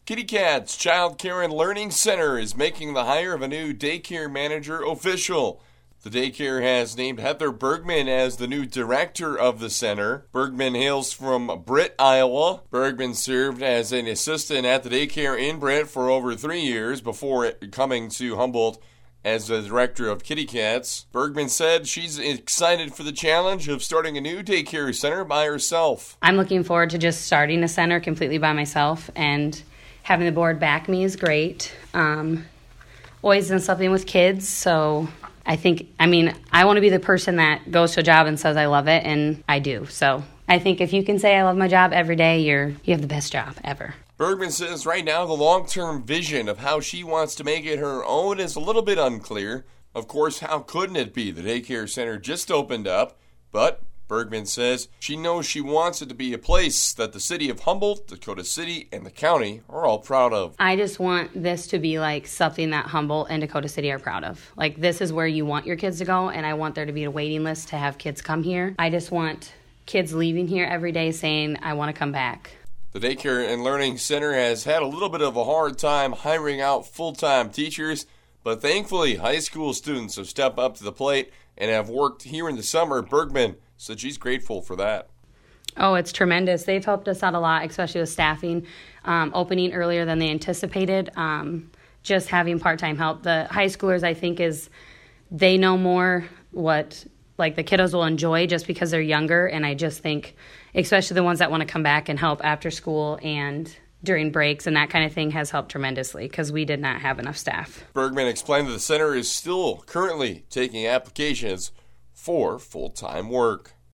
Kitty Cats Child Care and Learning Center is making the hire of a new daycare manager official. The daycare has named Heather Bergman as the new director of the center. Bergman hails from Britt, Iowa. Bergman served as an assistant at the daycare in Britt for over 3 years before coming to Humboldt as the director of Kitty Cats. Bergman said she's excited for the challenge of starting a new daycare center by herself. I'm looking forward to just starting a center completely by myself, and having the board back me is great. Always done something with kids, so I want to be the person that goes to a job and says I love it, and I do. So I think if you can say I love my job every day, you have the best job ever. Bergman says right now the long-term vision of how she wants to make it her own is a little bit unclear. Of course, how couldn't it be? The daycare center just opened up, but Bergman says she knows she wants it to be a place that the city of Humboldt, Dakota City, and the county are all proud of. I just want this to be like something that Humboldt and Dakota City are proud of. Like, this is where you want your kids to go, and I want there to be a waiting list to have kids come here. I just want kids leaving here every day saying, I want to come back. The Daycare and Learning Center has had a little bit of a hard time hiring out full-time teachers, but thankfully high school students have stepped up to the plate and have worked here in the summer. Bergman said she's grateful for that. Oh, it's tremendous. They've helped us out a lot, especially with staffing, opening earlier than they anticipated, just having part-time help. The high schoolers, I think, they know more what the kiddos will enjoy just because they're younger, and I just think, especially the ones that want to come back and help after school and during breaks and that kind of thing, has helped tremendously because we did not have enough staff. Bergman explained that the center is still currently taking applications for full-time work.